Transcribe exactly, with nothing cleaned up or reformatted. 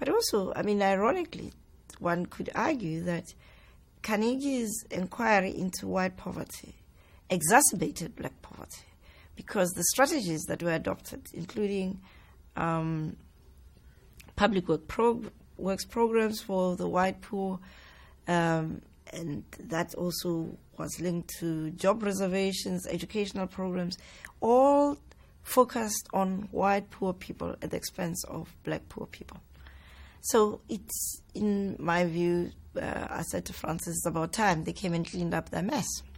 But also, I mean, ironically, one could argue that Carnegie's inquiry into white poverty exacerbated black poverty because the strategies that were adopted, including um, public work prog- works programs for the white poor, um, and that also was linked to job reservations, educational programs, all focused on white poor people at the expense of black poor people. So it's, in my view, uh, I said to Francis, it's about time they came and cleaned up their mess.